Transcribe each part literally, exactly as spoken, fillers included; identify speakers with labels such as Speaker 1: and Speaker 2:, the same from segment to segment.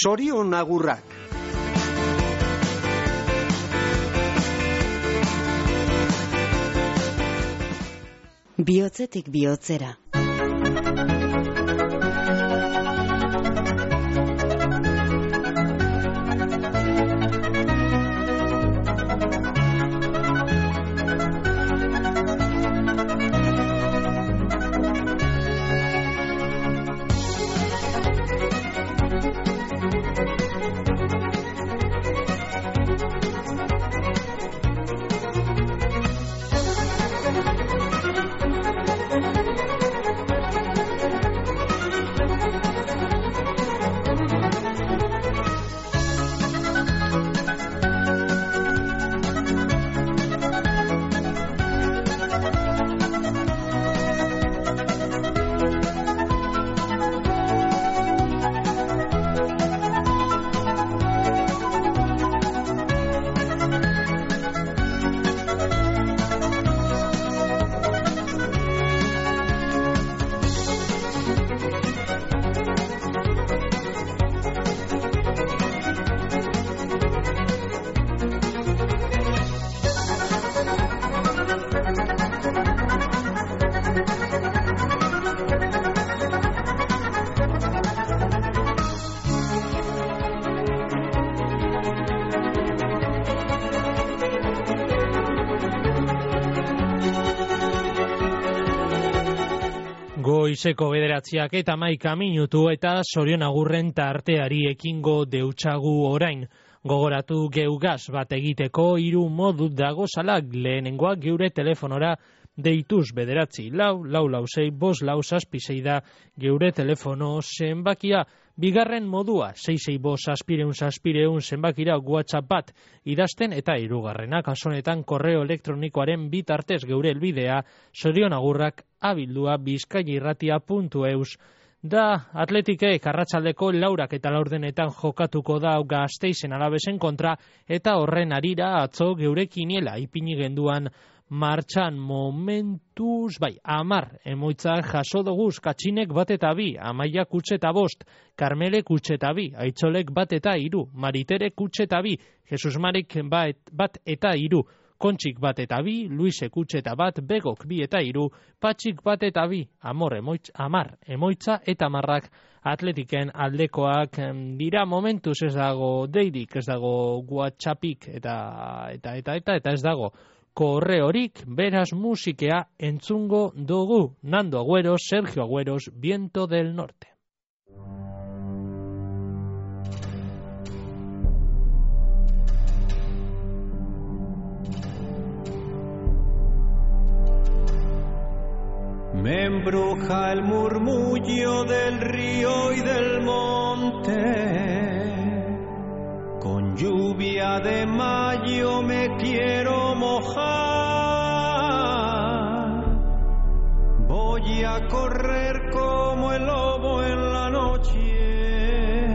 Speaker 1: Sorion agurrak.
Speaker 2: Bihotzetik bihotzera.
Speaker 3: Goizeko bederatziak eta hamaika minutu eta Sorion agurren tarteari ekingo deutsagu orain. Gogoratu geugaz bat egiteko hiru modu dagozalak. Lehenengoa geure telefonora deituz bederatzi lau, lau lau sei, bos lau zazpi sei da geure telefono zenbakia. Bigarren modua, sei sei bos zazpireun zazpireun zenbakira WhatsApp bat idazten eta hirugarrena kasonetan korreo elektronikoaren bitartez geure helbidea sorionagurrak abildua bizkaierratia puntu eus. Da atletikek arratsaldeko laurak eta laurdenetan jokatuko da Gasteizen Alabesen kontra eta horren harira atzo geure kiniela ipini genduan martxan momentuz, bai, amar, emoitzak jaso doguz, Katxinek bat eta bi, Amaia kutxe eta bost, Karmele kutxe eta bi, Aitzolek bat eta iru, Maritere kutxe eta bi, Jesus Marik bat, bat eta iru, Kontxik bat eta bi, Luise kutxe eta bat, Begok bi eta iru, Patxik bat eta bi, Amor emoitz, amar, emoitza eta marrak atletiken aldekoak dira. Momentuz ez dago deirik, ez dago WhatsAppik eta eta eta eta eta ez dago korreorik, beraz musikea entzungo dugu. Nando Agüero, Sergio Agüeros, Viento del Norte.
Speaker 4: Me embruja el murmullo del río y del monte. Con lluvia de mayo me quiero mojar. Voy a correr como el lobo en la noche.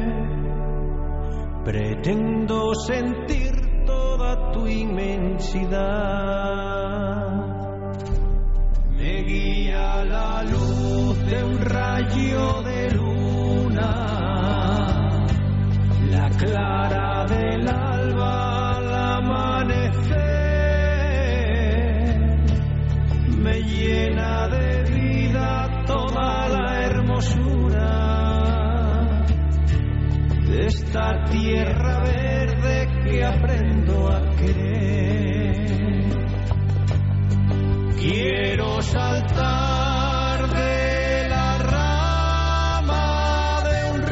Speaker 4: Pretendo sentir toda tu inmensidad. Me guía la luz de un rayo de luna, la clara del alba al amanecer, me llena de vida toda la hermosura de esta tierra verde que aprendo a querer. Quiero saltar de la rama de un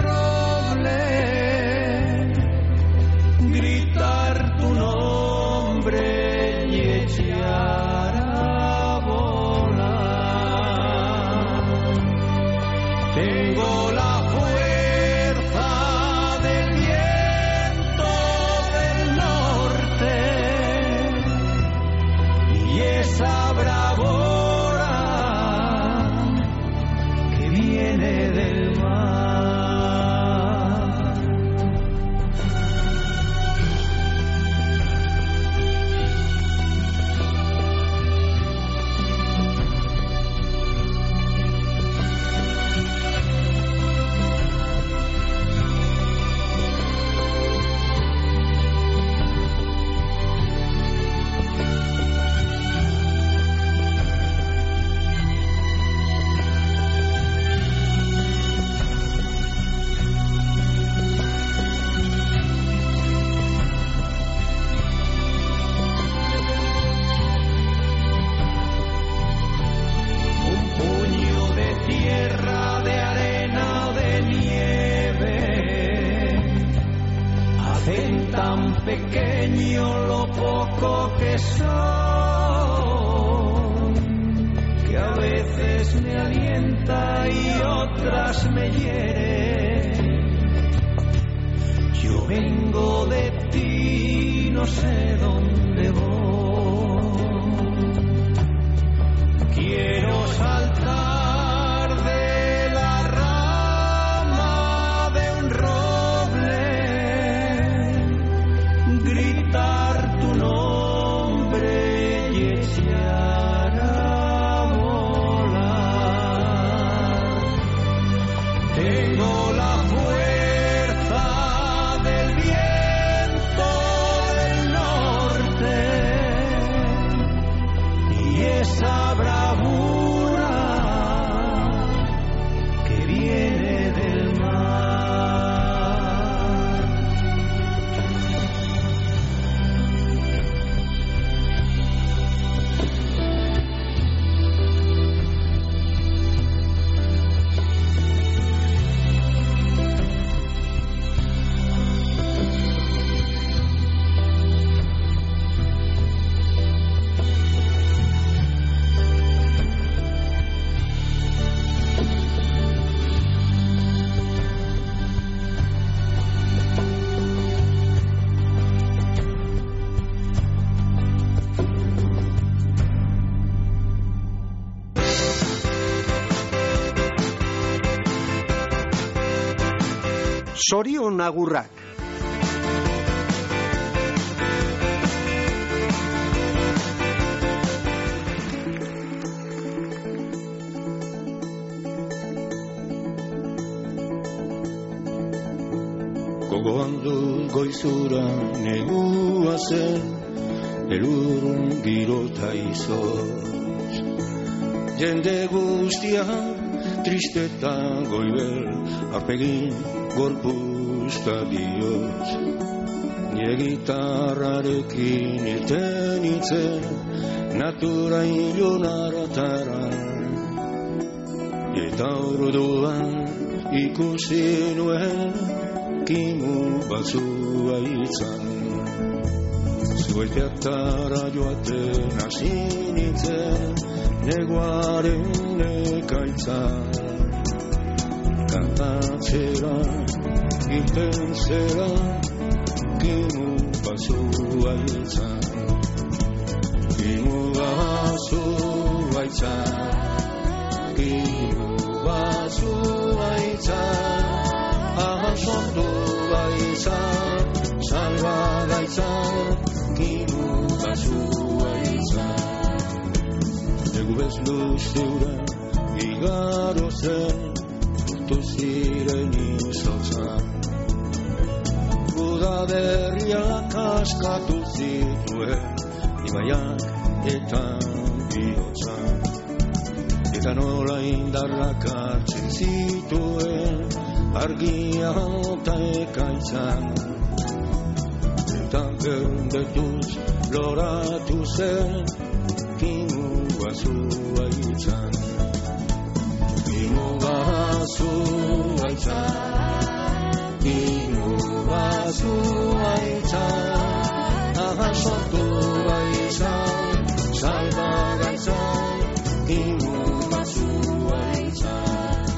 Speaker 4: roble, gritar tu nombre y echar a volar. Tengo la fuerza del viento del norte y esa bravura en tan pequeño lo poco que soy, que a veces me alienta y otras me hiere. Yo vengo de ti, no sé dónde voy. Quiero saltar de la rama de un roble, gritar tu nombre y echar a volar. Tengo la fuerza del viento del norte y esa bravura que viene del mar.
Speaker 1: Sorion agurrak.
Speaker 2: Gogoan dut goizura negua zen, elurun girota izoz. Jende guztia tristeta goibel, arpegin gorpuzta dioz. Nire gitarrarekin irten itzen, natura ilunaratara. Eta orduan ikusi nuen, kimu batzua itzan. Zuelteatara joaten hasi nintzen, neguaren ekaitzan. Kantatzera, irten zera, kimu batzua itzan. Kimu batzua itzan, kimu batzua itzan. Ahasontu baitzan, salba gaitzan, kimu batzua itzan. Egu bez luztura, igaro zen, urtu ziren izotzan. Udaberriak askatu zituen, ibaiak eta bihotzan. Eta nola indarrak hartzen zituen, argia eta ekaitzan. Eta gerdetuz loratu zen, kimu batzua itzan. Kimu batzua itzan, kimu batzua itzan. Ahasontu baitzan, salba gaitzan, kimu batzua itzan.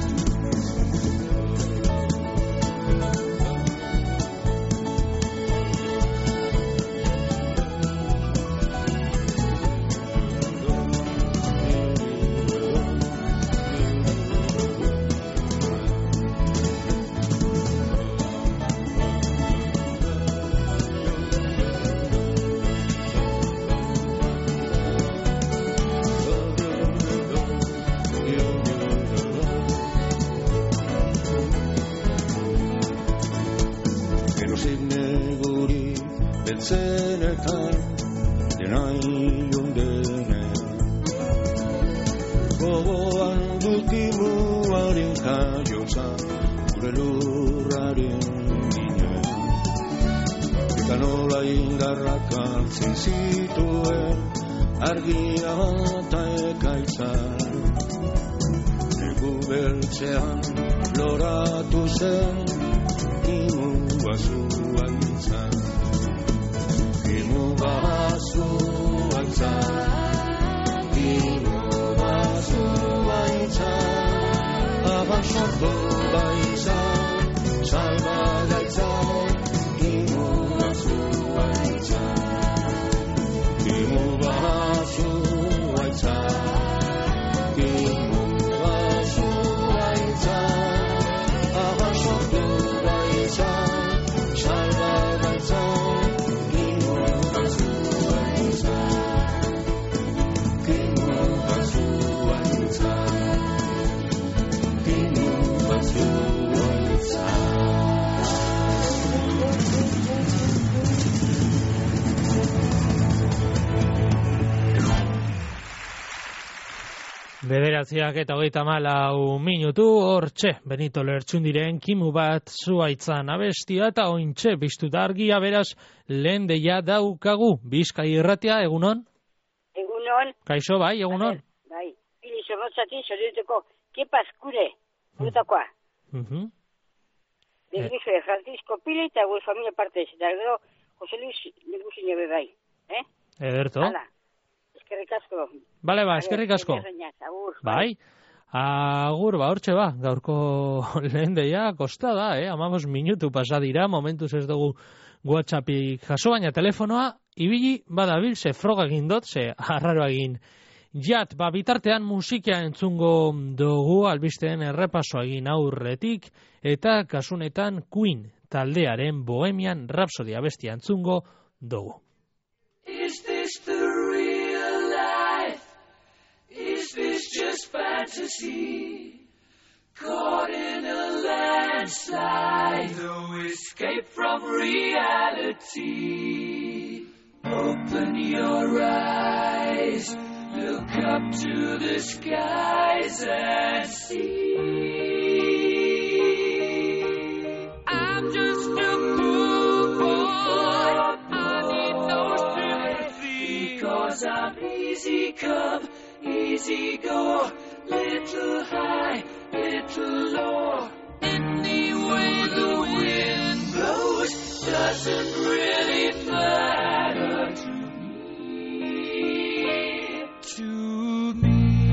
Speaker 2: Zenetan, dena ilun denen. Gogoan dut kimuaren jaiotza, gure lurraren ginen. Eta nola indarrak hartzen zituen, argia eta ekaitzan. Negu beltzean loratu zen, kimu batzua itzan.
Speaker 3: Bederatziak eta hogeita malau minutu, hortxe, Benito Lertxundiren kimu bat zuaitzan abestia eta ointxe biztu da argia, beraz, lehen deia daukagu. Bizkai irratia, egunon?
Speaker 1: Egunon.
Speaker 3: Kaixo, bai, egunon?
Speaker 1: Bai, pili zorrotzati, zorioeteko, kepa eskure, urtakoa.
Speaker 3: Uh-huh.
Speaker 1: Desgizo de Francisco Pili eta gure familia partez, eta gero, Jose Luis Negusin ebe bai. Eh?
Speaker 3: Ederto.
Speaker 1: Hala, eskerrik asko.
Speaker 3: Bale, ba, eskerrik asko.
Speaker 1: Agur,
Speaker 3: bai. Agur, ba, hortxe ba, gaurko lehen deia, kosta da, eh? Amamos minutu pasadira, momentuz ez dugu WhatsAppik jaso, baina telefonoa, ibili badabil, ze froga egin dot, ze harraro egin. Jat, ba, bitartean musika entzungo dugu, albisteen errepaso egin aurretik, eta kasunetan Queen taldearen Bohemian Rhapsody abestia entzungo dugu.
Speaker 5: Is this the real life? Is this just fantasy? Caught in a landslide, no escape from reality. Open your eyes, look up to the skies and see. I'm just a poor boy, I need no sympathy, because I'm easy come, easy go, little high, little low. Any way the wind blows doesn't really matter to me, to me.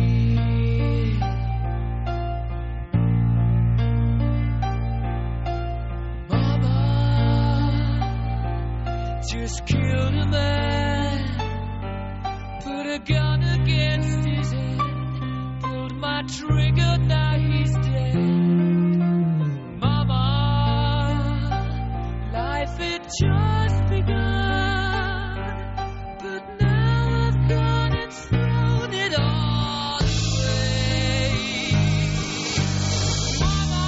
Speaker 5: Mama just killed a man, put a gun against his head, pulled my trigger, now he's dead. Mama, life had just begun, but now I've gone and thrown it all away. Mama,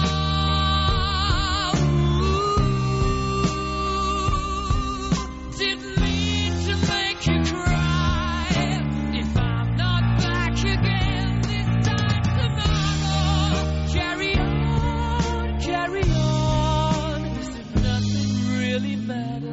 Speaker 5: ooh, didn't mean to make you cry. If I'm not back again this time tomorrow, carry on, carry on, as if nothing really matters.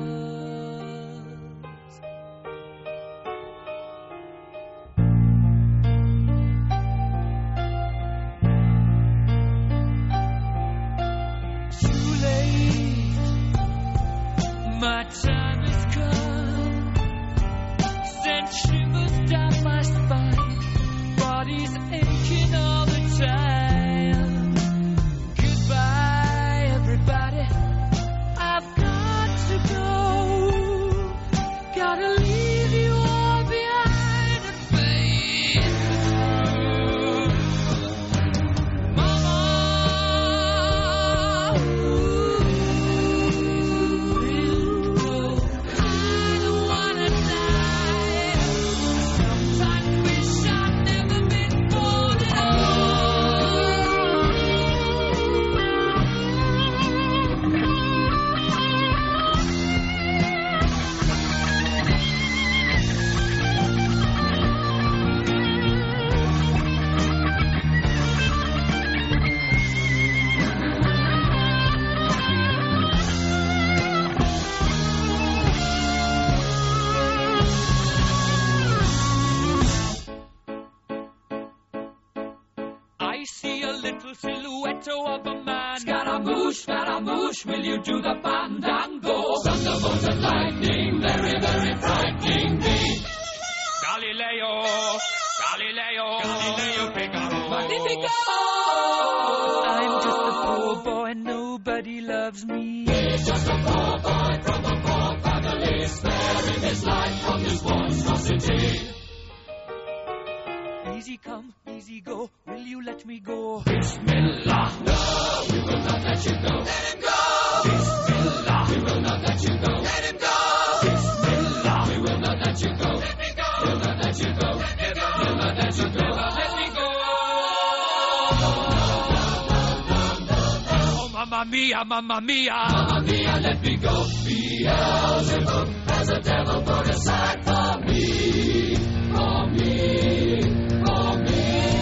Speaker 5: Too late, my time has come, sent shivers down my spine, body's aching all the time. Goodbye, everybody, I've got to go, gotta leave you all behind and face through. Mama, ooh, I don't wanna die. Sometimes wish I'd never been born at I see a little silhouette of a man. Scaramouche, Scaramouche, will you do the fandango? Thunderbolt and lightning, very, very frightening me. Galileo, Galileo, Galileo Figaro. Magnifico! I'm just a poor boy, nobody loves me. He's just a poor boy from a poor family, sparing his life from this monstrosity. Easy come, easy go, will you let me go? Bismillah, no, we will not let you go. Let him go! Bismillah, we will not let you go. Let him go! Bismillah, we will not let you go. Let me go! We'll not let you go. Let me go! We'll not let you go. Let me go! Oh, mamma mia, mamma mia, mamma mia, let me go. Beelzebub has a devil put aside for me, for me. For me.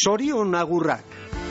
Speaker 6: Zorion agurrak.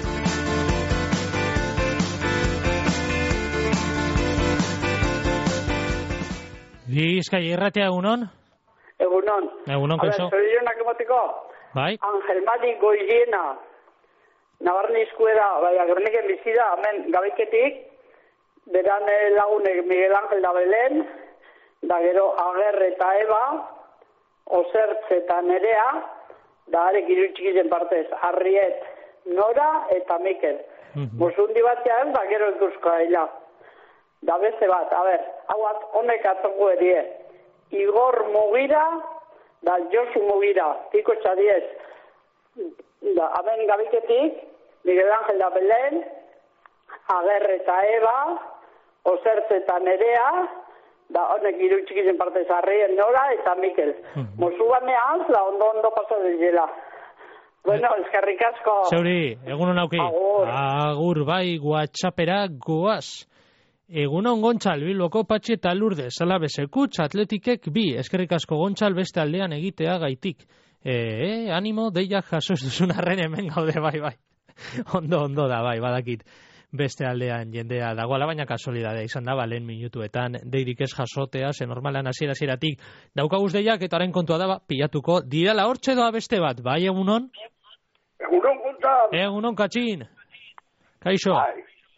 Speaker 3: Bizkai irratea egunon?
Speaker 7: Egunon.
Speaker 3: Egunon, kaixo.
Speaker 7: Zorionak emoteko?
Speaker 3: Bai.
Speaker 7: Angel Mari Goiriena. Nabarnizkuera, bai, Gerniken bizida, hemen gabeiketik. Beran lagunek Miguel Ángel da Belén, da gero Ager eta Eba, Osertz eta Nerea, da arek irutxikizen partez, Arriet, Nora eta Mikel. Mm-hmm. Musundi batean, da gero entuzko aila. Da beste bat, a ber, hauat honek atzongo erie. Igor Mugira, da Josu Mugira, tiko txadiez. Da, hemen gabiketik, Miguel Ángel da Belén, Ager eta Eba, Osertz eta Nerea, da honek irutxikizen partez Arriet, Nora eta Mikel. Mm-hmm. Musu banean, da ondo-ondo paso dezela. Bueno, eskerrik asko.
Speaker 3: Zeuri, egunon auki.
Speaker 7: Agur.
Speaker 3: Agur, bai, WhatsAppera goaz. Egunon Gontzal, Bilboko Patxi eta Lourdes, Alabezekutx, Atletikek bi, eskerrik asko Gontzal beste aldean egitea gaitik. E, e, animo, deiak jaso ez duzun arren hemen gaude, bai, bai. Ondo, ondo da, bai, badakit. Beste aldean jendea dagoela, baina kasualidadea izan da, lehen minutuetan deirik ez jasotea, ze normalan hasiera hasieratik daukaguz deiak, eta haren kontua da, pilatuko dirala hortxe doa beste bat, bai, egunon?
Speaker 8: Egunon, Gontzal.
Speaker 3: Egunon, Katxin. Kaixo.
Speaker 8: Bai.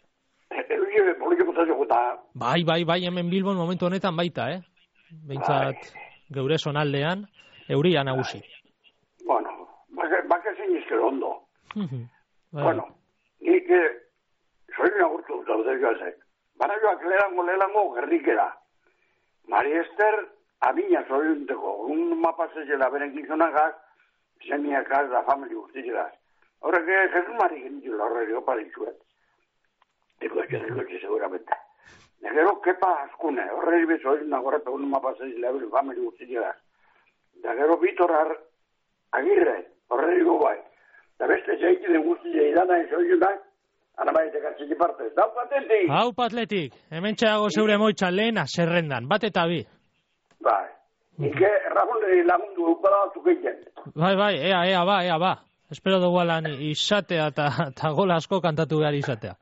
Speaker 3: Bai, bai, bai, hemen Bilbon momentu honetan baita, eh? Beintzat geure zonaldean, euria nagusi.
Speaker 8: Bueno, baka zein izkero ondo.
Speaker 3: Bai.
Speaker 8: Bueno, nik soin agurtu dut dut gazek. Bara joak leherango leherango gerrikera. Mari Ester, abina zoiunteko, un mapasezela beren gizonagaz, zeniakaz da famili guztizela. Horrek, Jesus Mari genitula horrek oparitzuet. Digo, es que es lo que seguramente. Negero, kepa askune, horreri bezo ez nagorrepe un mapasezela beren famili guztizela. Negero, Vitor Agirre, horreri bai. Da beste zeiki den guztizela idana ezoiunak, ana maitek atziki partez. Dau patentik!
Speaker 3: Hau patletik, hemen txeago zeure moitxan lehena, zerrendan, bat eta bi.
Speaker 8: Bai, ike Ramon lagundu eukala batzuk egiten.
Speaker 3: Bai, bai, ea, ea, ba, ea, ba. Espero dugu alan izatea eta gola asko kantatu behar izatea.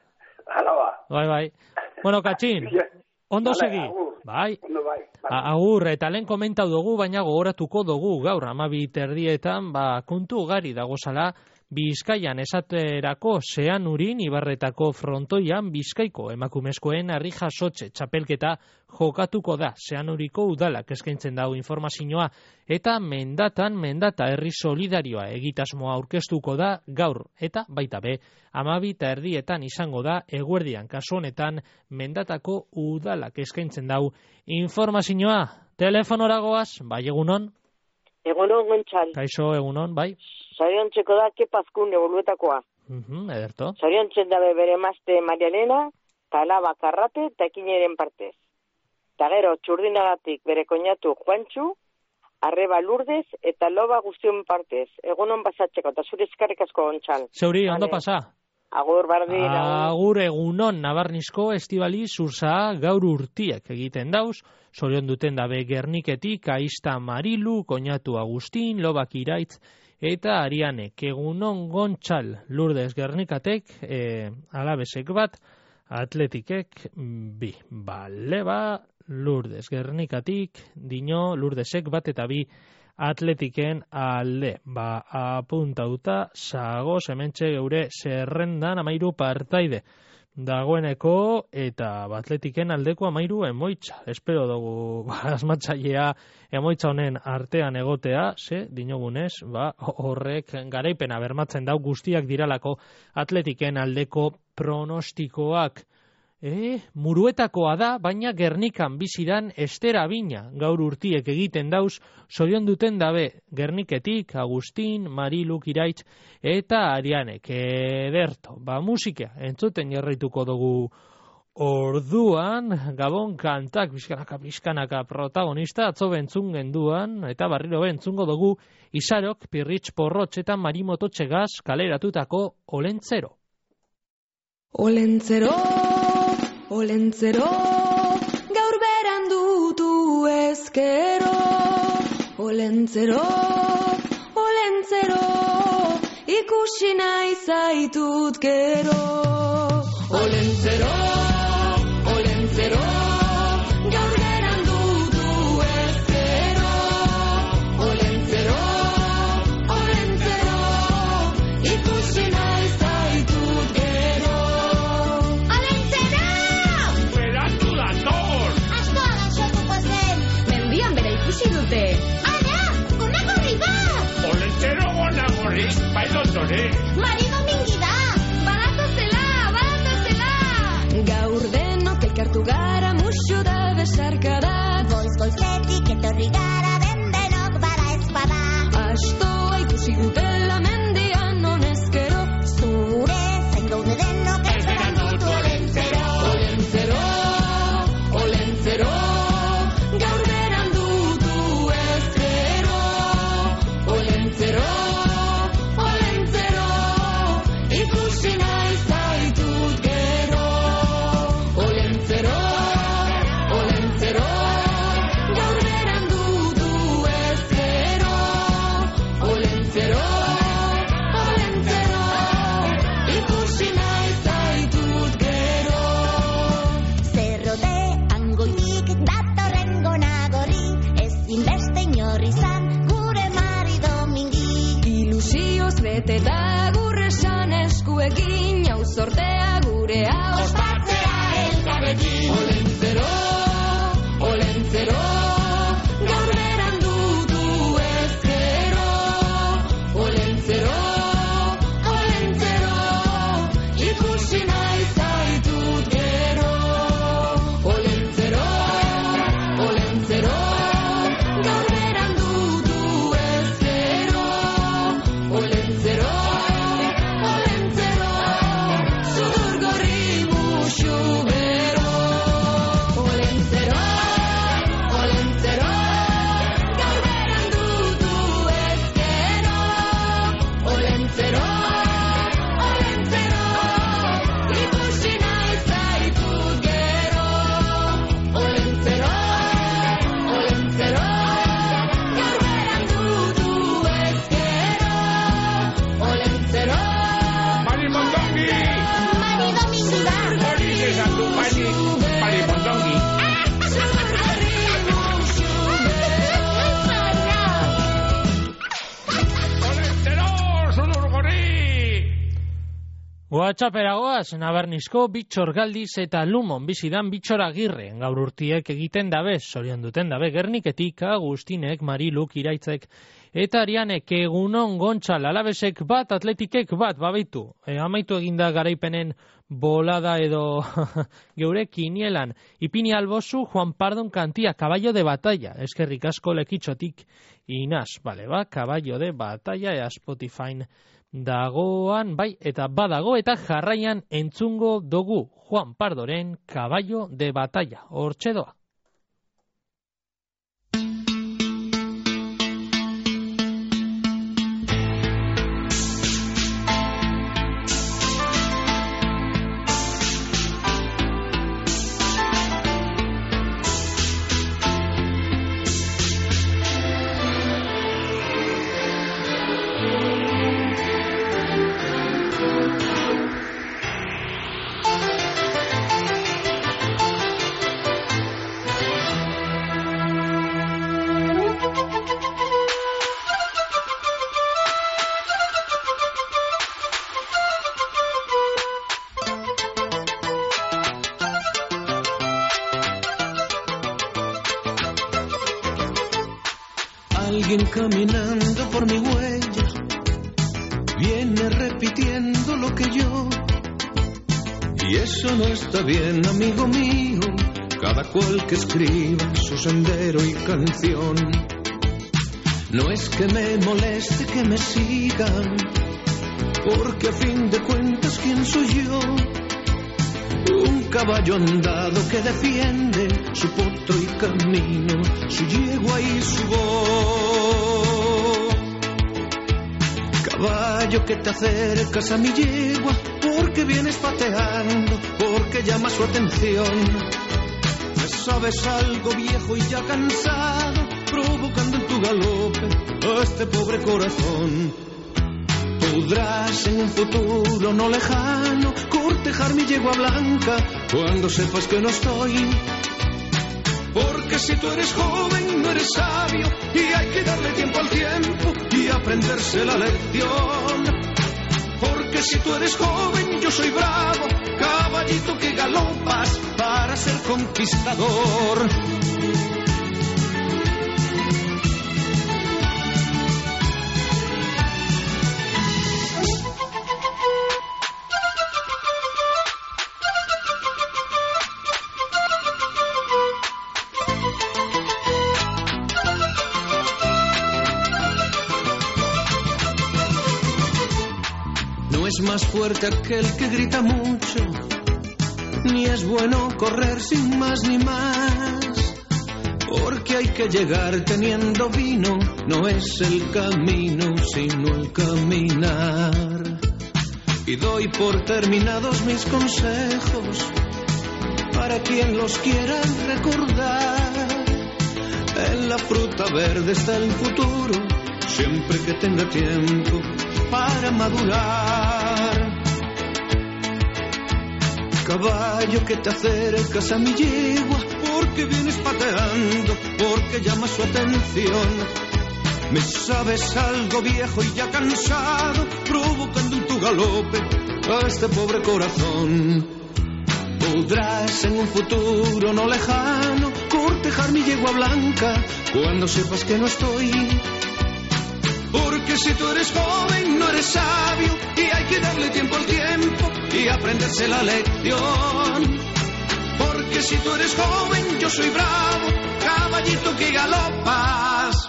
Speaker 8: Hala ba.
Speaker 3: Bai, bai. Bueno, Katxin, ondo segi. Bai.
Speaker 8: Ondo bai.
Speaker 3: Agur, eta lehen komentau dugu, baina gogoratuko dugu gaur, amabi terdietan, ba, kontu ugari dagozala, Bizkaian esaterako Zeanurin Ibarretako frontoian Bizkaiko emakumezkoen harri jasotze txapelketa jokatuko da. Zeanuriko udalak eskaintzen dago informazioa eta mendatan mendata herri solidarioa egitasmoa aurkeztuko da gaur eta baita be amabi eta erdietan izango da eguerdian kasu honetan mendatako udalak eskaintzen dau informazioa. Telefonora goaz, bai egunon?
Speaker 9: Egunon, Gontzal.
Speaker 3: Kaixo, egunon, bai?
Speaker 9: Zoriontzeko da, kepazkun evoluetakoa.
Speaker 3: Uh-huh, ederto.
Speaker 9: Zoriontzen dabe bere mazte Maria Elena, eta alaba Karrate, eta ekineren partez. Eta gero, txurdinagatik bere koñatu Juantxu, arreba Lourdes, eta loba guztion partez. Egunon basatzeko, eta zure eskarrik asko Gontzal.
Speaker 3: Zeuri, ondo pasa?
Speaker 9: Agur, bardin.
Speaker 3: Agur egunon, Nabarnizko Estibali Zurza gaur urtiek egiten dauz, zorion duten dabe Gerniketik, Aista Marilu, Koñatu Agustin, Lobak Iraitz, eta Arianek, egunon Gontzal, Lourdes Gernikatek, e, alabezek bat, Atletikek, bi, bale ba, Lourdes Gernikatik, dino, Lourdesek bat eta bi, Atletiken alde, ba, apuntauta, zagoz, hementxe geure zerrendan amairu partaide dagoeneko, eta Atletiken aldeko amairu emoitza. Espero dugu, ba, asmatzailea emoitza honen artean egotea, ze, dinogunez, ba, horrek garaipena bermatzen dau guztiak diralako Atletiken aldeko pronostikoak. E, muruetakoa da, baina Gernikan bizidan estera bina gaur urtiek egiten dauz, zorion duten dabe Gerniketik, Agustin, Marilu, Iraitz eta Arianek. Ederto, ba musika, entzuten jarraituko dugu orduan, Gabon kantak, bizkanaka, bizkanaka protagonista, atzo bentzun genduan, eta barriro bentzungo dugu, Izarok, Pirritx Porrotx eta Marimoto Txegaz kaleratutako Olentzero.
Speaker 10: Olentzero! Olentzero, gaur beran dutu ezkero. Olentzero, olentzero, ikusi nahi zaitut gero. Olentzero, olentzero, gaur berandu du ezkero. Olentzero, olentzero, ikusi nahi zaitut gero.
Speaker 6: Olentzero!
Speaker 5: Berandu dator!
Speaker 6: Asko agaixotuko zen.
Speaker 10: Mendian bera ikusi dute.
Speaker 6: Ara, gonagorri bat!
Speaker 5: Olentzero gonagorri, bailotore!
Speaker 6: Mari Domingi da!
Speaker 10: Baratozela, baratozela! Gaur denok elkartu gara musu da besarkada.
Speaker 6: Goiz goizetik etorri gara den denok bara ezpada.
Speaker 10: Astoa ikusi dutela mendian honezkero.
Speaker 6: Zure zain gaude denok ez berandutu olentzero.
Speaker 10: Olentzero, olentzero, gaur berandu du ezkero. Olentzero, olentzero, ikusi nahi zaitut gero. Olentzero, olentzero, gaur berandu du ezkero. Olentzero, olentzero, ikusi nahi zaitut gero.
Speaker 6: Zerrote angoitik datorren gonagorri, ezin beste inor izan gure Mari Domingi.
Speaker 10: Ilusioz bete da gure esan eskuekin, hau sortea gurea ospatzea elkarrekin. Olentzero, olentzero, gaur berandu du ezkero. Olentzero, olentzero, ikusi nahi zaitut gero. Olentzero, olentzero, gaur berandu du ezkero. Olentzero, olentzero, zur gorri musu bero. Olentzero, olentzero, gaur berandu du ezkero. Olentzero, olentzero, ikusi nahi zaitut gero. Olentzero, olentzero, gaur berandu du ezkero. Olentzero,
Speaker 5: Mari Mondongi!
Speaker 6: Mari Domingi da!
Speaker 5: Hori esan du, Mari, Mari Mondongi!
Speaker 10: zur gorri musu bero.
Speaker 5: Olentzero, zudurgorri!
Speaker 3: WhatsApperagoaz, Nabarnizko Bitxor Galdiz eta Lumon bizidan Bitxor Agirre. Gaur urtiek egiten dabe, zorion duten dabe, Gerniketik, Agustinek, Mariluk, Iraitzek, eta Arianek, egunon Gontxal, Alabesek bat, Atletikek bat, babaitu. E, amaitu eginda garaipenen bolada edo geure kinielan. Ipini albozu, Juan Pardon Kantia, Caballo de Batalla. Eskerrik asko lekitxotik inaz. Bale, ba, Caballo de Batalla, ea Spotifyn dagoan, bai, eta badago, eta jarraian entzungo dugu Juan Pardoren Caballo de Batalla. Hortxe doa.
Speaker 2: Alguien caminando por mi huella viene repitiendo lo que yo. Y eso no está bien, amigo mío. Cada cual que escriba su sendero y canción. No es que me moleste que me sigan, porque a fin de cuentas, ¿quién soy yo? Un caballo andado que defiende su potro y camino, su yegua y su voz. Caballo que te acercas a mi yegua, porque vienes pateando, porque llama su atención. Ya sabes algo viejo y ya cansado, provocando en tu galope a este pobre corazón. Tú Podrás en un futuro no lejano cortejar mi yegua blanca cuando sepas que no estoy. Porque si tú eres joven no eres sabio y hay que darle tiempo al tiempo y aprenderse la lección. Porque si tú eres joven yo soy bravo, caballito que galopas para ser conquistador. Es más fuerte aquel que grita mucho, ni es bueno correr sin más ni más, porque hay que llegar teniendo vino, no es el camino sino el caminar. Y doy por terminados mis consejos para quien los quiera recordar. En la fruta verde está el futuro, siempre que tenga tiempo para madurar. Caballo que te acercas a mi yegua, porque vienes pateando, porque llamas su atención. Me sabes algo viejo y ya cansado, provocando en tu galope a este pobre corazón. Podrás en un futuro no lejano cortejar mi yegua blanca cuando sepas que no estoy. Porque si tú eres joven no eres sabio y hay que darle tiempo al tiempo y aprenderse la lección. Porque si tú eres joven yo soy bravo, caballito que galopas.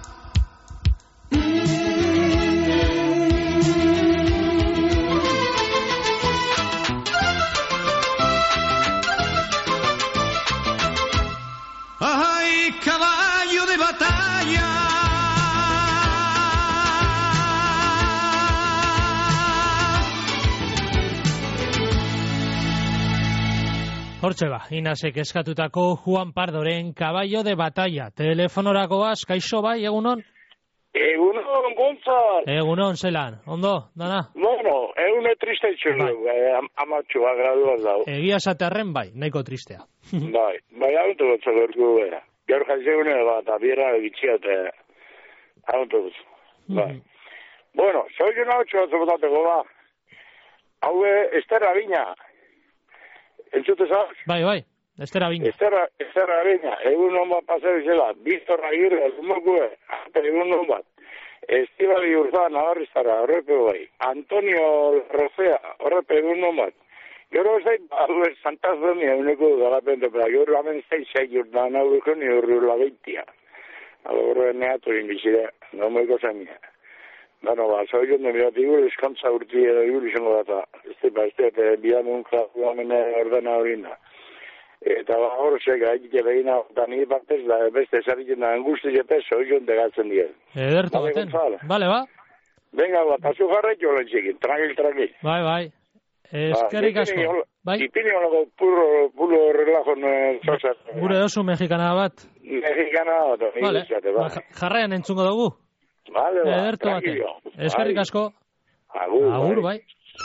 Speaker 2: ¡Ay, caballo de batalla!
Speaker 3: Hortxe ba, Inasek eskatutako Juan Pardoren Caballo de Batalla. Telefonorakoaz, kaixo bai, egunon?
Speaker 11: Egunon, Gontzal.
Speaker 3: Egunon, zelan, ondo, dana?
Speaker 11: Bueno, egune triste itxun
Speaker 3: bai.
Speaker 11: dugu, eh, amatxua graduaz dago.
Speaker 3: Egia esatearren bai, nahiko tristea.
Speaker 11: Bai, bai, aguntu gotzo gorku, eh. Gaur jaizegune bat, abierra egitxiate, aguntu gotzo. Bai. Bueno, soy una ocho batzopotatuko ba. Hau, Esther Aviña. Entzute zaz?
Speaker 3: Bai, bai, Esther Aviña.
Speaker 11: Esther, Esther Aviña, egun hon bat paseo izela, Víctor Aguirre, zumokue, egun hon bat. Estibali Urzan, Navarrizara, horrepe bai. Antonio Rosea, horrepe egun hon bat. Gero zait, hau ez, Santaz Donia, uneko dagapente, pero gero hamen zei zei urtan hau duken, ni urri urla beitia. Hau horre neatu inbizide, no moiko zaina. Bueno, ba, zoi jondo mirati gure eskontza urti edo gure izango data. Ez ba, ez dut, bidan unka guamene ordena horina. Eta ba, horrezek, haitike behina, eta nire partez, da beste zarriken da angusti jepe, zoi jondo gatzen dien.
Speaker 3: Ederto baten. Bale, ba?
Speaker 11: Venga, ba, tazu jarret jo lentzikin, tranquil, tranquil.
Speaker 3: Bai, bai. Eskerrik asko. Bai?
Speaker 11: Ipini honako puro, puro relajon zozat.
Speaker 3: Gure dozu mexikana bat.
Speaker 11: Mexikana bat,
Speaker 3: vale. Ba, jarraian entzungo dugu.
Speaker 11: Vale, ba,
Speaker 3: Ederto baten. Eskerrik asko.
Speaker 11: Agur,
Speaker 3: Agur, bai.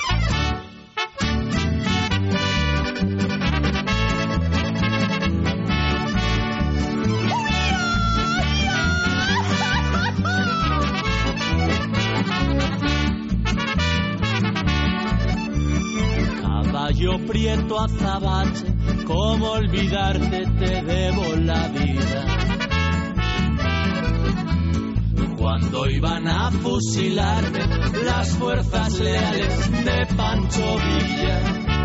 Speaker 12: Caballo prieto azabache, ¿cómo olvidarte? Te debo la vida. Cuando iban a fusilarme las fuerzas leales de Pancho Villa,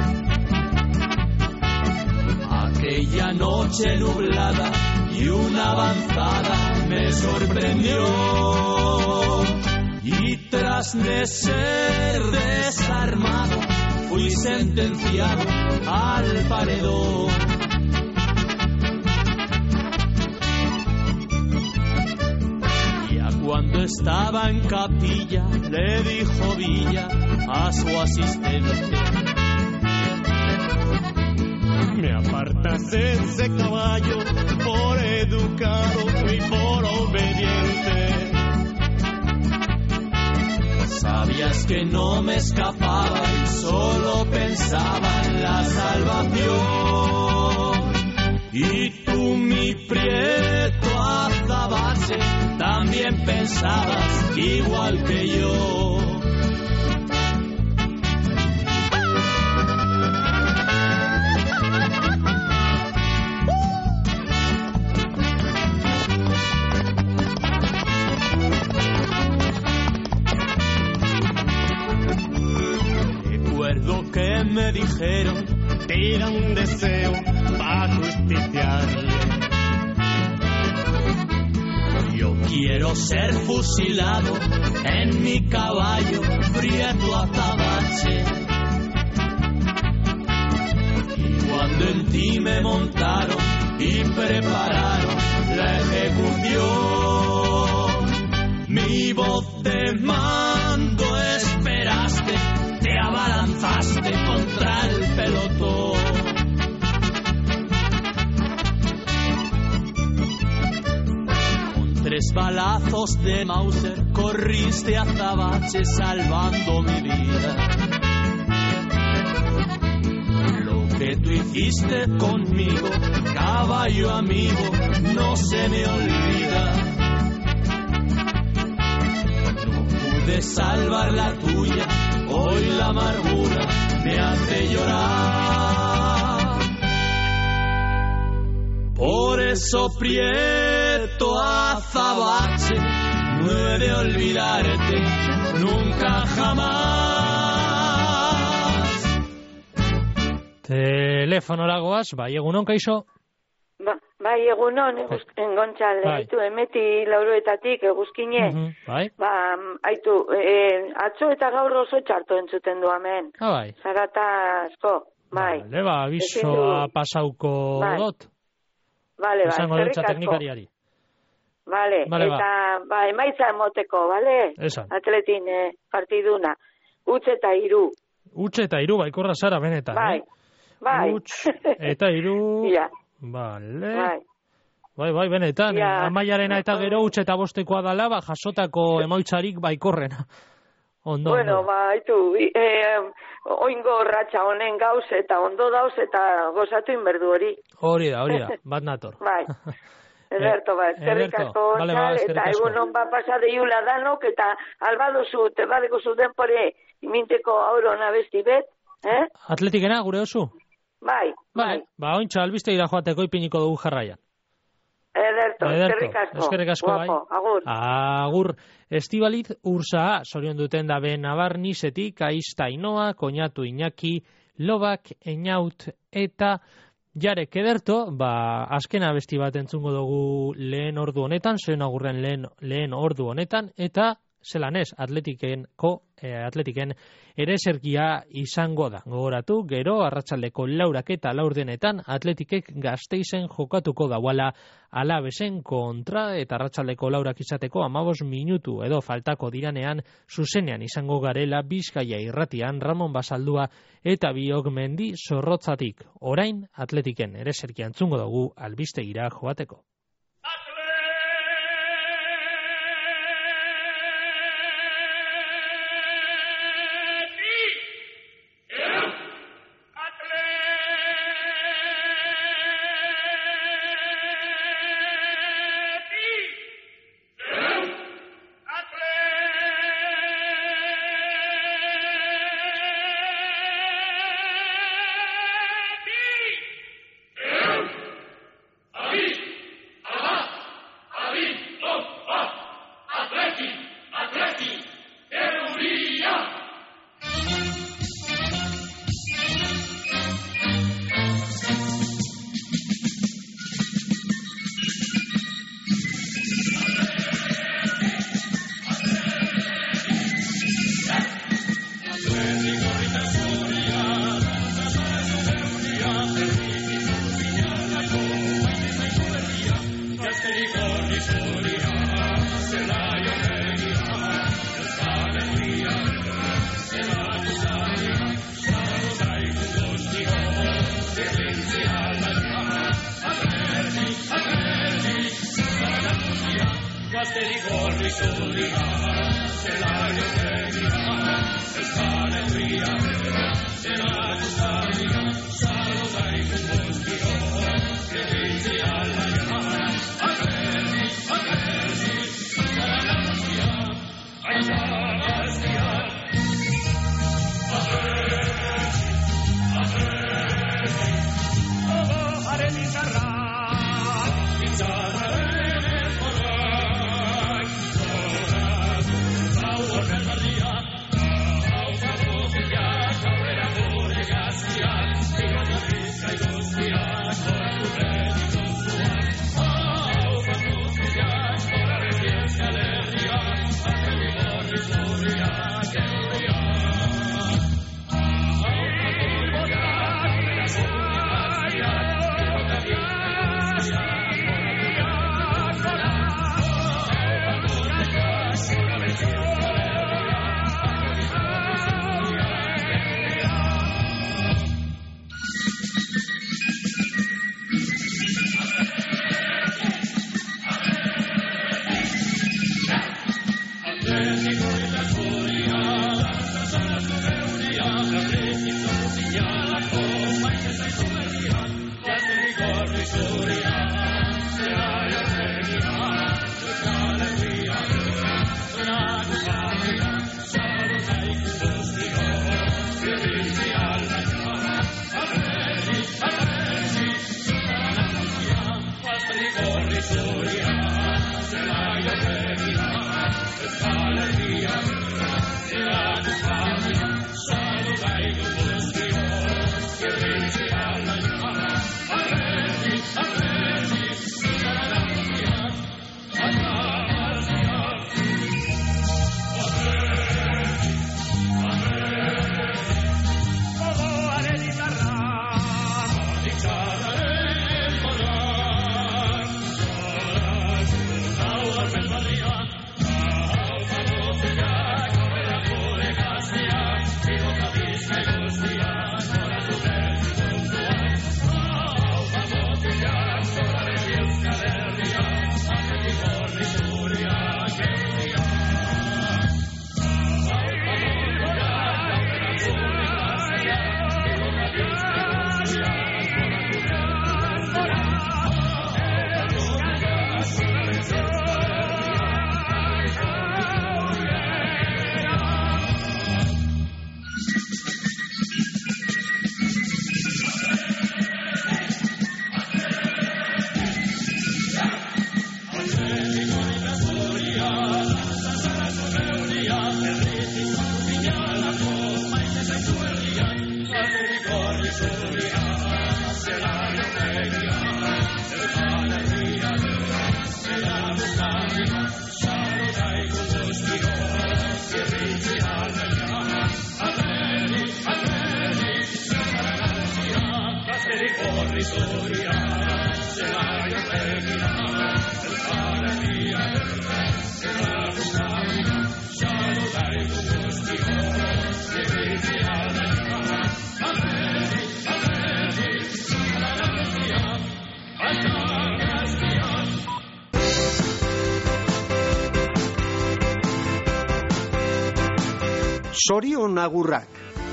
Speaker 12: aquella noche nublada y una avanzada me sorprendió, y tras de ser desarmado fui sentenciado al paredón. Cuando estaba en capilla, le dijo Villa a su asistente: me apartas de ese caballo por educado y por obediente. Sabía Sabías que no me escapaba y solo pensaba en la salvación. Y tú, mi prieto azabache, también pensabas igual que yo. Recuerdo que me dijeron, pida un deseo para justiciarle. Yo quiero ser fusilado en mi caballo prieto azabache. Y cuando en ti me montaron y prepararon la ejecución, mi voz de mando esperaste, te abalanzaste contra el pelotón. Con tres balazos de Mauser corriste a azabache salvando mi vida. Lo que tú hiciste conmigo, caballo amigo, no se me olvida. No pude salvar la tuya, hoy la amargura me hace llorar. Por eso, prieto azabache, no he de olvidarte nunca jamás.
Speaker 3: Telefonoragoaz, bai, egunon, kaixo?
Speaker 13: Ba, bai, egunon, engontxal,
Speaker 3: bai.
Speaker 13: Aitu, emeti lauroetatik eguzkine.
Speaker 3: Uh-huh, bai.
Speaker 13: Ba, aitu, eh, atzo eta gaur oso txarto entzuten du hemen.
Speaker 3: Ah, bai.
Speaker 13: Zarata asko, bai.
Speaker 3: Vale, ba, abisoa pasauko
Speaker 13: Bai.
Speaker 3: dot.
Speaker 13: Vale, bai,
Speaker 3: Esango
Speaker 13: zerrik
Speaker 3: dutza
Speaker 13: asko.
Speaker 3: teknikariari.
Speaker 13: Vale,
Speaker 3: Vale,
Speaker 13: eta, ba, emaitza emoteko, vale?
Speaker 3: Esan.
Speaker 13: Atletin eh, partiduna. Utz eta iru.
Speaker 3: Utz eta iru, baikorra zara benetan,
Speaker 13: Bai,
Speaker 3: eh?
Speaker 13: bai.
Speaker 3: Utz eta iru...
Speaker 13: Ja.
Speaker 3: Vale.
Speaker 13: Bai.
Speaker 3: Bai, bai, benetan,
Speaker 13: Ja.
Speaker 3: amaiarena eta gero utz eta bostekoa dala, ba, jasotako emaitzarik baikorrena. Ondo,
Speaker 13: Bueno,
Speaker 3: ondo.
Speaker 13: ba, haitu, eh, oingo ratxa honen gauz eta ondo dauz eta gozatu inberdu hori.
Speaker 3: Hori da, hori da, bat nator.
Speaker 13: Bai, ederto, ba, eskerrik
Speaker 3: Ederto.
Speaker 13: asko,
Speaker 3: Vale, ba,
Speaker 13: Txal,
Speaker 3: eskerrik
Speaker 13: eta
Speaker 3: asko.
Speaker 13: egun hon ba pasa deiula danok, eta albaduzu, te badeko zu denpore, iminteko aurona besti bet, eh?
Speaker 3: Atletikena, gure oso?
Speaker 13: Bai,
Speaker 3: Vale, ba, ointxa albiste ira joateko ipiniko dugu jarraian.
Speaker 13: ederto,
Speaker 3: Ederto.
Speaker 13: eskerrik asko.
Speaker 3: Eskerrik asko, bai.
Speaker 13: Guapo, agur.
Speaker 3: Agur, Estibalit ursa, sorion duten da ben abarnizetik, aizta inoa, koñatu Iñaki, lobak, einaut, eta jarek ederto, ba, azken abesti bat entzungo dugu lehen ordu honetan, zuen agurren lehen, lehen ordu honetan, eta zelan ez, atletikenko, eh, atletiken ereserkia izango da. Gogoratu, gero, arratsaldeko laurak eta laurdenetan, atletikek Gasteizen jokatuko dauala Alabesen kontra, eta arratsaldeko laurak izateko amabos minutu edo faltako diranean, zuzenean izango garela Bizkaia irratian Ramon Basaldua eta biok mendi zorrotzatik. Orain, atletiken ereserkia entzungo dugu albistegira joateko.
Speaker 5: gazterik horri zuria, zela jotegia, Euskal Herria bera, zela guztaria, zalo gaitu guztio, gerritzi alaia, agerri, agerri, zara gaztia, aita gaztia, agerri, agerri, ogo haren izarra, izarraren horrak, zoratu, hau horren barria, hau zagoziak, aurrera gure gaztiak, zigorra bizkai guztiak, hortu bedituzuak, hau zagoziak, horaren Euskal Herria, azeri gorri zuriak, euria. Hau zagoziak, aurrera gure gaztiak, zigorra
Speaker 14: Zorion agurrak.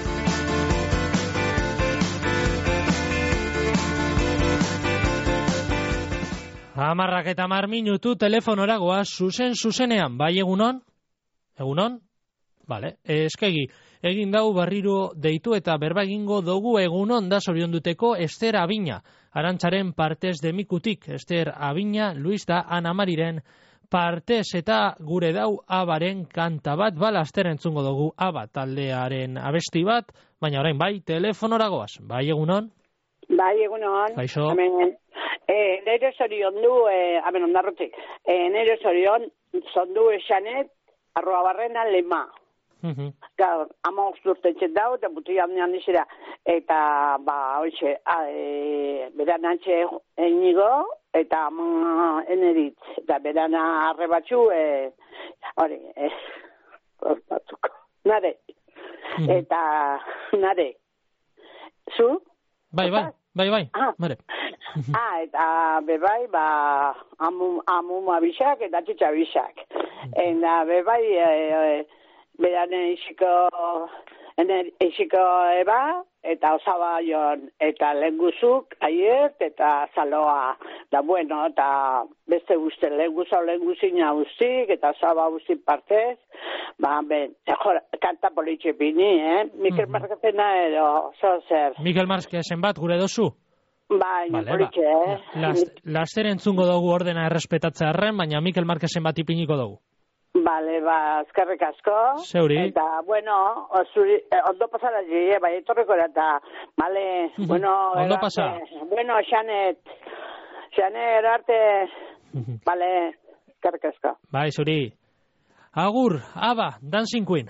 Speaker 3: Amarrak eta mar minutu telefonora goaz, zuzen zuzenean, bai egunon? Egunon? Bale, eskegi, egin dau barriro deitu eta berba egingo dugu egunon da zorionduteko Ester Abina, Arantzaren partez demikutik, Ester Abina, Luis da Ana Mariren partez eta gure dau abaren kanta bat, bala aster entzungo dugu aba taldearen abesti bat, baina orain bai, telefonora goaz, bai egunon?
Speaker 15: Bai egunon,
Speaker 3: Kaixo.
Speaker 15: hemen, eh, nire zorion du, eh, hemen ondarrotik, eh, nire zorion zondu esanet, arroa barrena lema.
Speaker 3: Uh-huh.
Speaker 15: Gaur, ama urtetxet dau, eta buti handian dizera, eta, ba, hoxe, e, beran antxe enigo, eta ama eneritz, eta beran arre batxu, e, hori, e, batzuko, nare,
Speaker 3: uh-huh.
Speaker 15: eta nare, zu?
Speaker 3: Bai, bai, bai, bai, bare.
Speaker 15: Ah, eta bebai, ba, amu, amuma bisak eta txutxa bisak. Eta bebai, e, beran eixiko, eixiko eba, eta osaba jon, eta lenguzuk, aiert, eta zaloa. Da bueno, eta beste guzti, lenguza o lenguzina guztik, eta osaba guztik partez. Ba, ben, jor, kanta politxe pini, eh? Mikel mm-hmm. Marketena edo, zo zer.
Speaker 3: Mikel Marketen bat gure dozu?
Speaker 15: Bai, vale, politxe, eh?
Speaker 3: Last, laster entzungo dugu ordena errespetatze harren, baina Mikel Marketen bat ipiniko dugu.
Speaker 15: Vale, ba, eskerrik asko.
Speaker 3: Zeuri.
Speaker 15: Eta, bueno, zuri, eh, ondo pasara ji, eh, bai, etorreko eta, vale, bueno...
Speaker 3: Ondo pasa.
Speaker 15: Bueno, Xanet, Xanet, erarte, vale, eskerrik asko.
Speaker 3: Bai, zuri. Agur, Aba, Dancing Queen.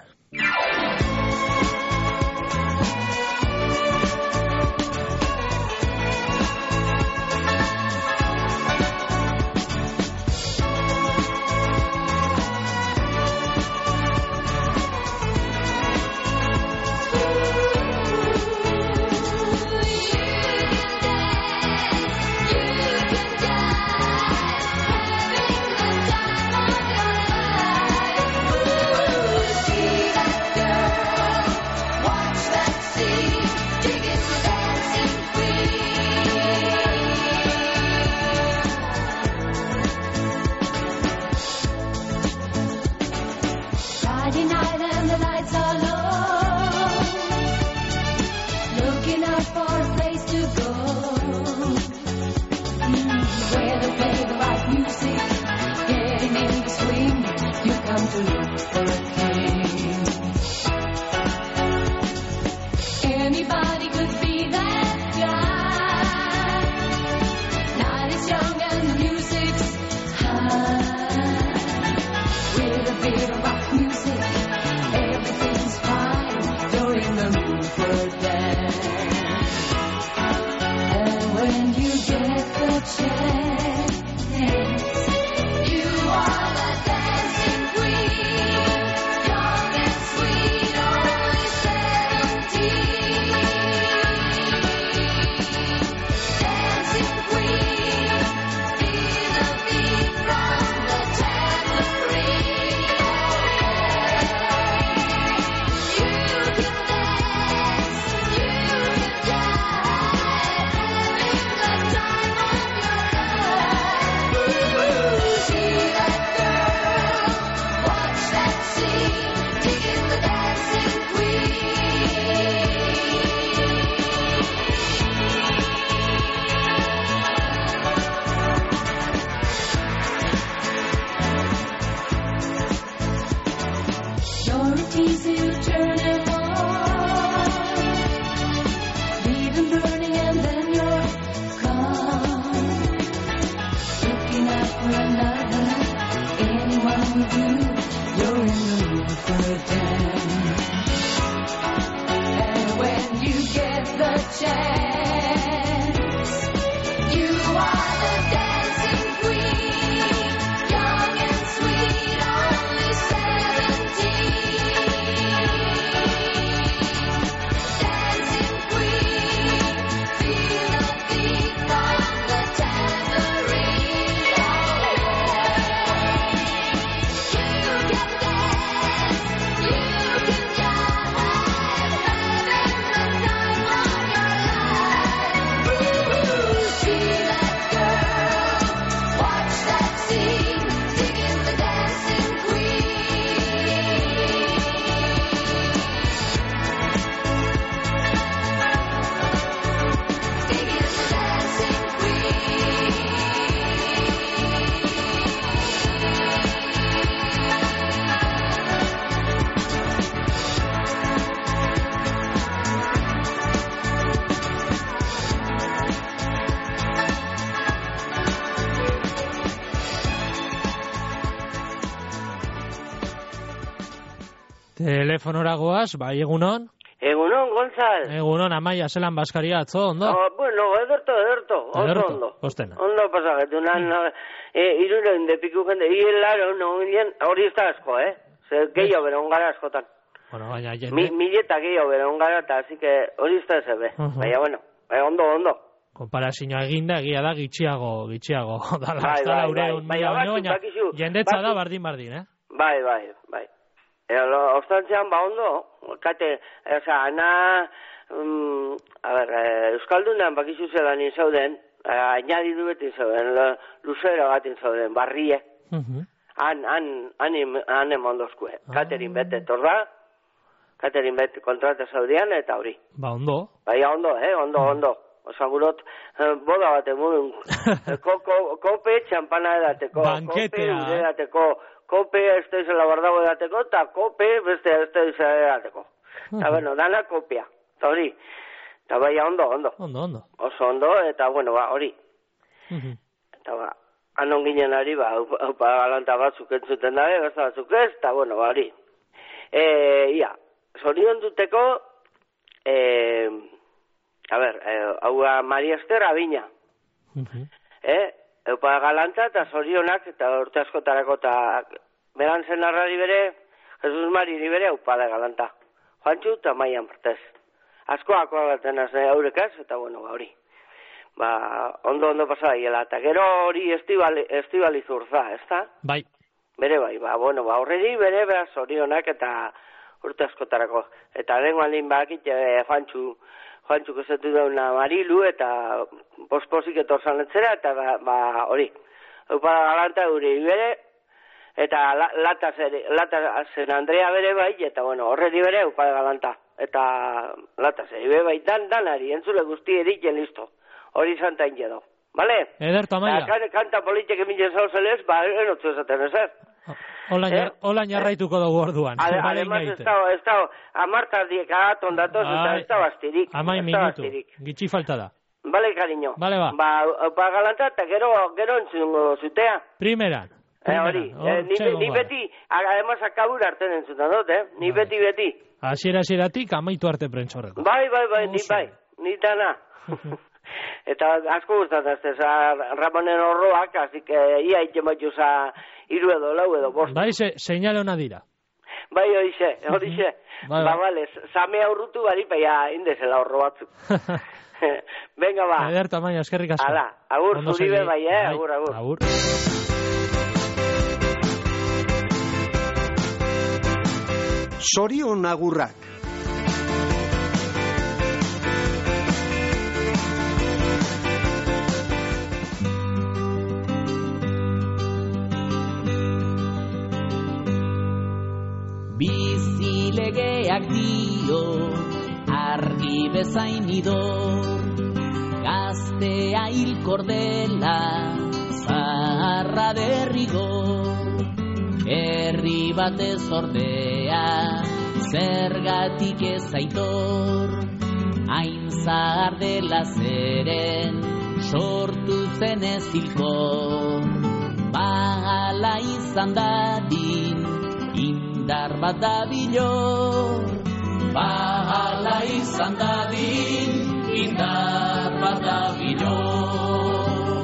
Speaker 3: Telefonora goaz, bai, egunon?
Speaker 16: Egunon, Gonzal.
Speaker 3: Egunon, Amaia, zelan baskaria, atzo, ondo?
Speaker 16: Oh, bueno, ederto, ederto, oso
Speaker 3: Ederto,
Speaker 16: ondo.
Speaker 3: ostena.
Speaker 16: Ondo pasagetu, nan, eh, irureun de piku jende, hielaro, no, hori ez da asko, eh? Zer, gehiago bera, ongara askotan.
Speaker 3: Bueno, baina, jende...
Speaker 16: Mi, mileta gehiago bera, ongara, eta así que hori ez da zebe. Uh -huh. Baina, bueno, baina, ondo, ondo.
Speaker 3: Konparazioa eginda, egia da, gitxiago, gitxiago. Dala,
Speaker 16: Bai,
Speaker 3: ez da
Speaker 16: bai,
Speaker 3: laure
Speaker 16: bai.
Speaker 3: un
Speaker 16: Baina
Speaker 3: mila baino,
Speaker 16: batzuk,
Speaker 3: baina
Speaker 16: bakizu,
Speaker 3: jendetza da
Speaker 16: batzuk-
Speaker 3: bardin-bardin, eh?
Speaker 16: Bai, bai, bai. E, ostantzean, ba, ondo, kate, oza, ana, um, a ber, eh, Euskaldunan bakizu zelan izauden, eh, añadidu beti zauden, lo- luzera batin zauden, barrie, han, han, han, im- han emondozkue. Katerin bete, torda, Katerin bete kontrata zaudean, eta hori.
Speaker 3: Ba, ondo.
Speaker 16: Baina ondo, eh, ondo, ondo. Osa gurot, eh, boda bat egun, ko, ko, kope, txampana edateko,
Speaker 3: Banketea,
Speaker 16: kope,
Speaker 3: eh?
Speaker 16: edateko, kope, ez da izela bardago edateko, eta kope, beste ez da izela edateko. Eta, bueno, dana kopia, eta hori. Eta baina ondo, ondo.
Speaker 3: Ondo, ondo.
Speaker 16: Oso ondo, eta, bueno, ba, hori. Eta, ba, anon ginen ari, ba, upa, upa galanta batzuk entzuten dabe, gazta batzuk ez, eta, bueno, ba, hori. E, ia, zorion duteko, eh, a ber, eh, hau da Maria Ester Abina. Eh? Eupa galanta eta zorionak eta urte askotarako eta beran zen arrari bere, Jesus Mari bere eupa da galanta. Juantxu eta maian partez. Askoako agaten azne aurekaz eta bueno, ba hori. Ba, ondo ondo pasada hiela. Eta gero hori estibali, estibali zurza, ez da?
Speaker 3: Bai.
Speaker 16: Bere bai, ba, bueno, ba, horreri bere beha zorionak eta urte askotarako. Eta lehen alin bakit, e, Juantxu, Juantxuk ezetu dauna Marilu eta posposik etorzan etzera, eta ba, ba hori. Eupa galanta gure bere, eta la, lata, zer, lata zen Andrea bere bai, eta bueno, horreri bere eupa galanta. Eta lata zer, bere bai, dan, danari, entzule guzti eriken listo. Hori santa ingedo. Vale?
Speaker 3: Ederto, Amaia.
Speaker 16: Eta kanta politek eminen zauzelez, ba, enotzu esaten ezer.
Speaker 3: Hola, eh? Hola jarraituko dugu orduan.
Speaker 16: Ale, además, ez da, ez da, amartar diek agaton datoz, eta ez da bastirik.
Speaker 3: Amai minutu, gitxi falta da.
Speaker 16: Bale, cariño.
Speaker 3: Bale, ba.
Speaker 16: Ba, ba galanta, eta gero, gero entzungo zutea.
Speaker 3: Primeran.
Speaker 16: Eh, hori, eh, ni, ni beti, además, akabur arten entzutan dut, eh? Ni beti, beti.
Speaker 3: Asiera asieratik amaitu arte prentxorreko.
Speaker 16: Bai, bai, bai, ni bai, ni dana. Eta asko gustatzen, Ramonen horroak, así que ia itxen batxuza iru edo, lau edo, bost.
Speaker 3: Bai, se, seinale hona dira.
Speaker 16: Bai, horixe, horixe.
Speaker 3: Bai,
Speaker 16: ba,
Speaker 3: bai.
Speaker 16: bale, same aurrutu bari, paia indezela horro batzuk. Venga, ba.
Speaker 3: Ederto, Amaia, eskerrik asko.
Speaker 16: Hala, agur,
Speaker 3: Ondo
Speaker 16: zuribe
Speaker 3: segi.
Speaker 16: bai, eh,
Speaker 3: Bai,
Speaker 16: agur, agur.
Speaker 3: Agur.
Speaker 14: Zorion agurrak.
Speaker 17: Bizilegeak dio argi bezain idor, gaztea hilkor dela zaharra derrigor, herri batez ordea zergatik ez aitor, hain zahar dela zeren sortu zen ez hilkor, bahala izan dadin indar bat dabilor, bahala izan dadin indar bat dabilor.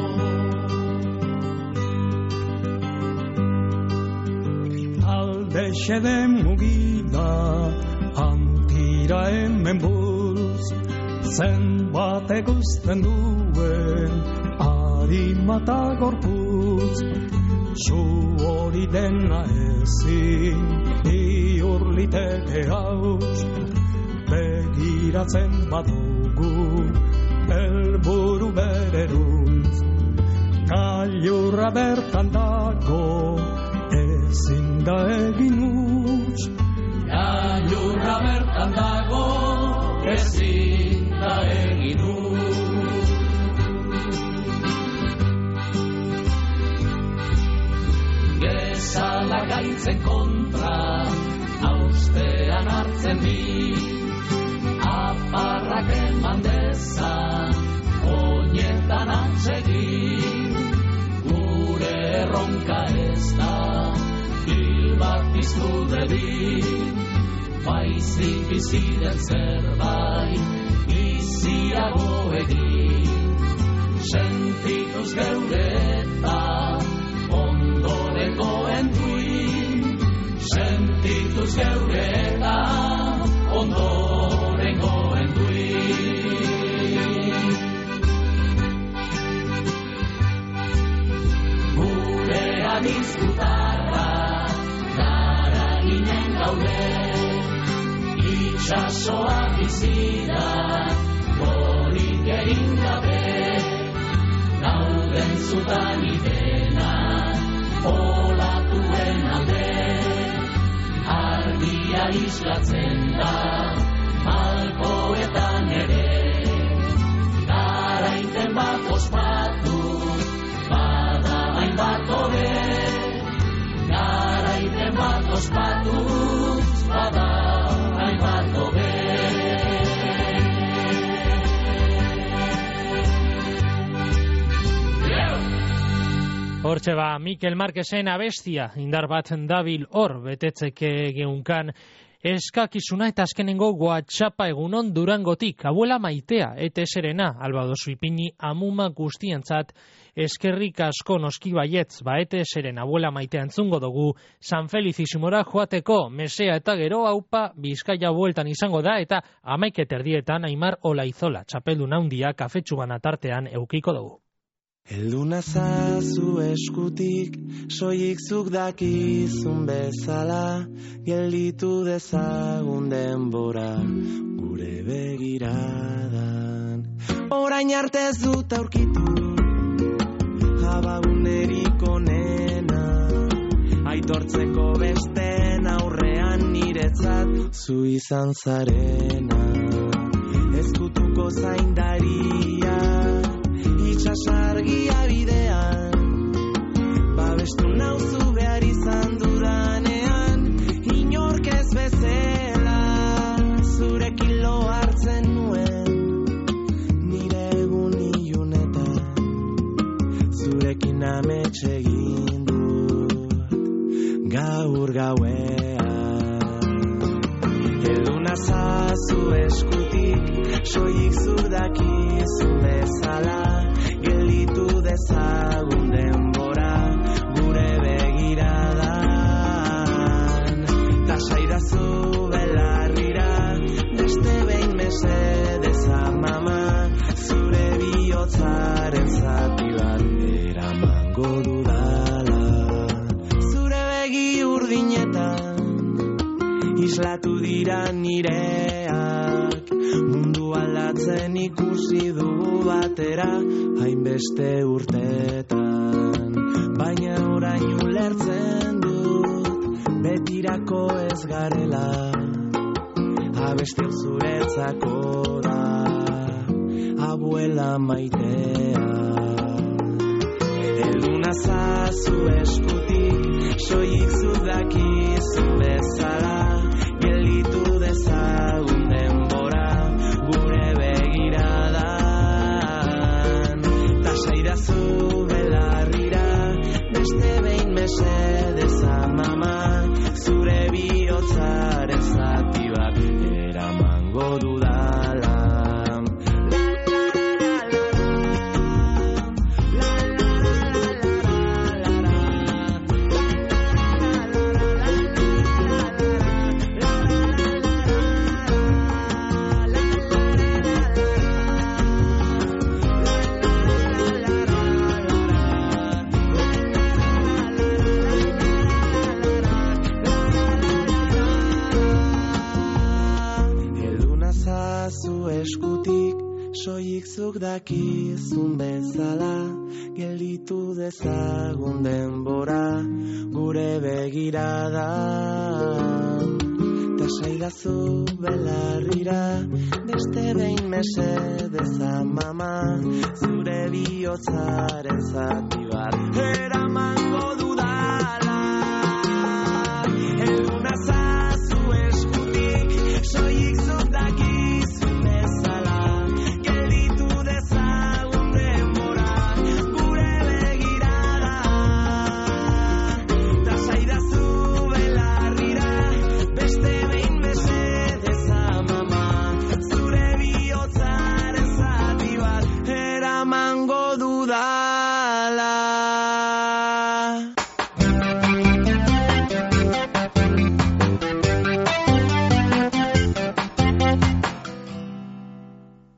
Speaker 4: Alde xeden mugida antira hemen buruz, zenbat egusten duen harimata gorputz, zu hori dena ezin iur liteke hauz, begiratzen badugu helburu bereruntz, gailurra bertan dago ezin da egin utz.
Speaker 17: Gailurra bertan dago ezin da egin utz. Gezala gaitzen kontra haustean hartzen bi, aparrak eman dezan oinetan atsegin, gure erronka ez da hil bat piztu dedin, baizik biziden zerbait biziago egin, sentituz geure eta ondorengoen duin, sentituz geure eta ondorengoen duin. itxasoa bizida, gorik egin gabe, gauden zutan idena, olatuen alde, argia islatzen da, malkoetan ere, garaiten bat ospatu, bada hainbat hobe, garaiten bat ospatu, bada hainbat hobe.
Speaker 3: Hortxe ba, Mikel Marquesen abestia, indar bat dabil hor, betetzeke geunkan eskakizuna eta azkenengo WhatsAppa egunon Durangotik, abuela maitea, ete eserena, albadozu ipini amuma guztientzat, eskerrik asko noski baietz, ba ete eseren abuela maitea entzungo dugu, San Felicisimora joateko, mesea eta gero haupa Bizkaia bueltan izango da, eta amaik erdietan Aimar Olaizola, txapeldun handia kafetxu banatartean eukiko dugu.
Speaker 18: Heldu nazazu eskutik, soilik zuk dakizun bezala, gelditu dezagun denbora, gure begiradan. Orain arte ez dut aurkitu, abagunerik onena, aitortzeko besten aurrean niretzat, zu izan zarena, ezkutuko zaindaria, itxasargia bidean, babestu nauzu behar izan dudanean, inork ez bezala, zurekin lo hartzen nuen, nire egun ilunetan, zurekin amets egin dut, gaur gauean. Heldu nazazu eskutik, soilik zuk dakizun bezala, gelditu dezagun denbora, gure begiradan. Tasaidazu belarrira, beste behin mesedez amama, zure bihotzaren zati bat eramango dudala. Zure begi urdinetan, islatu dira nireak, mundu aldatzen ikusi dugu batera, hainbeste urtetan, baina orain ulertzen dut, betirako ez garela, abesti hau zuretzako da, abuela maitea. Heldu nazazu eskutik, soilik zuk dakizun bezala, gelditu dezagun denbora, gure begiradan. Tasaidazu belarrira, beste behin mesedez amama, zure bihotzaren zati bat eramango dudala. Soilik zuk dakizun bezala, gelditu dezagun denbora, gure begiradan. Tasaidazu belarrira, beste behin mesedez amama, zure bihotzaren zati bat.